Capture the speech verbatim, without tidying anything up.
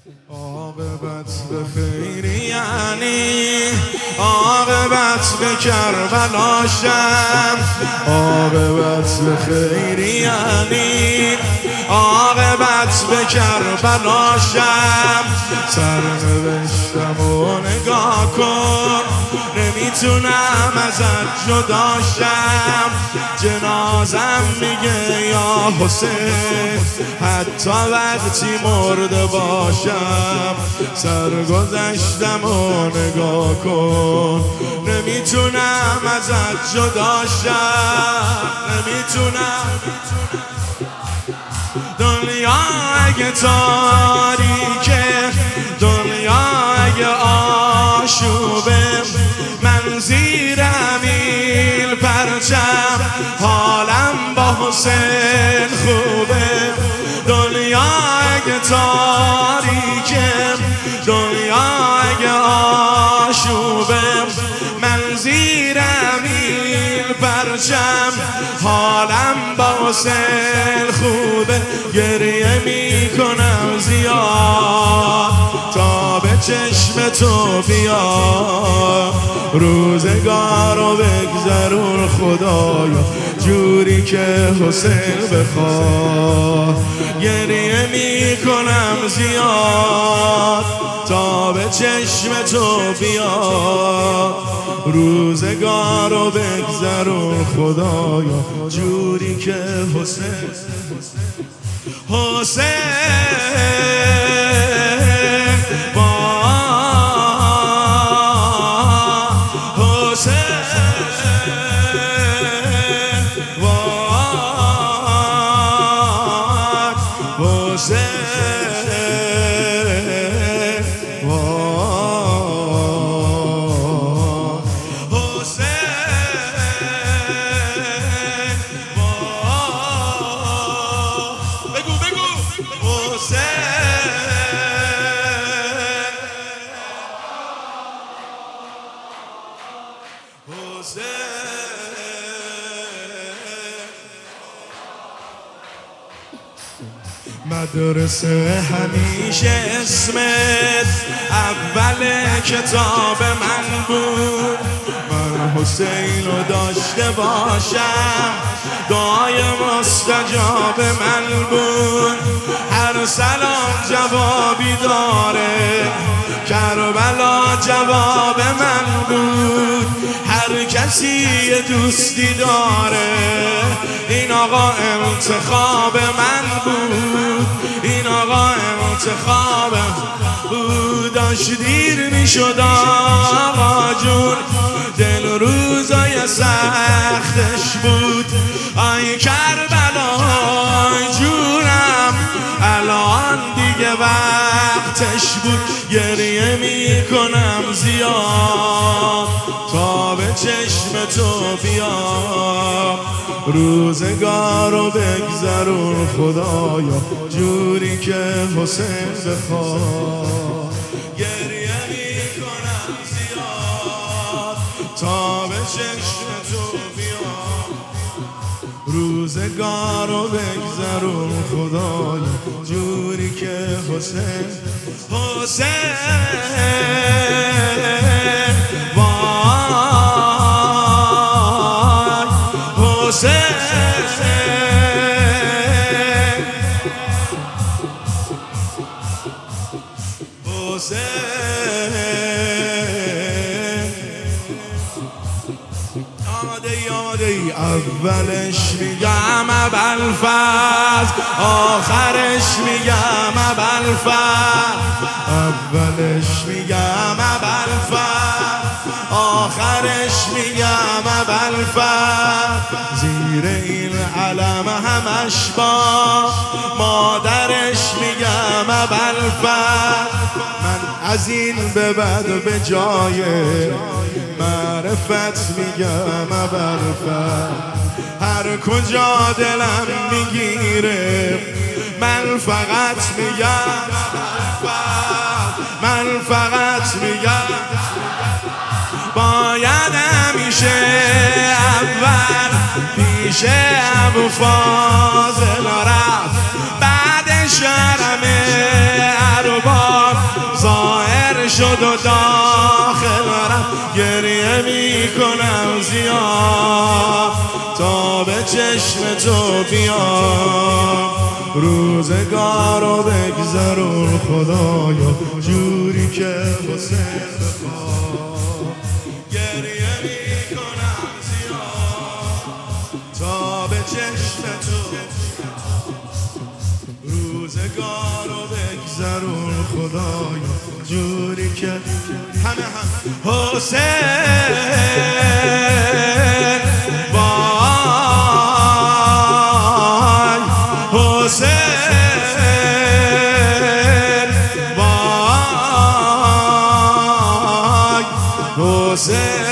عاقبت به خیری یعنی عاقبت به کربلا شم، عاقبت به خیری یعنی عاقبت به کربلا شم. سرنوشتم و نگاه کن، نمیتونم ازت جدا شم. جنازم میگه یا حسین حتی وقتی مرده باشم. سرگذشتم و نگاه کن، نمیتونم ازت جدا شم. نمیتونم. دنیا اگه تاریکه، دنیا اگه آشوبه، من زیر امیل پرچم حالم با حسین خوبه. دنیا اگه تاریکه، دنیا اگه آشوبه، من زیر امیل پرچم حالم با حسین خوبه. گریه میکنم زیاد تا به چشم تو بیا، روزگارو بگذرون خدایا جوری که حسین بخواد. گریه میکنم زیاد تا به چشم تو بیا، روزگارو بگذرون خدایا جوری که حسین حسین با حسین با حسین مدرسه همیشه اسمت اول کتاب من بود. من حسین رو داشته باشم دعای مستجاب من بود. هر سلام جوابی داره، کربلا جواب من بود. هر کسی یه دوستی داره، این آقا انتخاب من بود. این آقا انتخاب بود. داشت دیر می شد آقا جون، دل روزای سختش بود. آی کربلا جونم الان دیگه وقتش بود. گریه می کنم زیاد تا به چشم تو بیا، روزگارو بگذرون خدایا جوری که حسین بخواد. گریه می کنم زیاد تا به چشم تو بیا، روزگارو بگذرون خدایا جوری که حسین حسین اولش میگم ابوالفضل، آخرش میگم ابوالفضل. اولش میگم ابوالفضل، آخرش میگم ابوالفضل. زیر این علم همش با مادرش میگم ابوالفضل. من از این به بعد به جای معرفت میگم ابوالفضل. هر کجا دلم میگیره من فقط میگم ابوالفضل. من فقط میگم باید همیشه اول پیش ابوالفضل رفت، بعدش حرم ارباب شد و داخل رفت گریه میکنم زیاد تا به چشم تو بیام روزگارو بگذرون خدایا جوری که حسین بخواد گریه میکنم زیاد تا به چشم تو روزگارو بگذرون خدایا جوری که همه هم حسین وای حسین وای حسین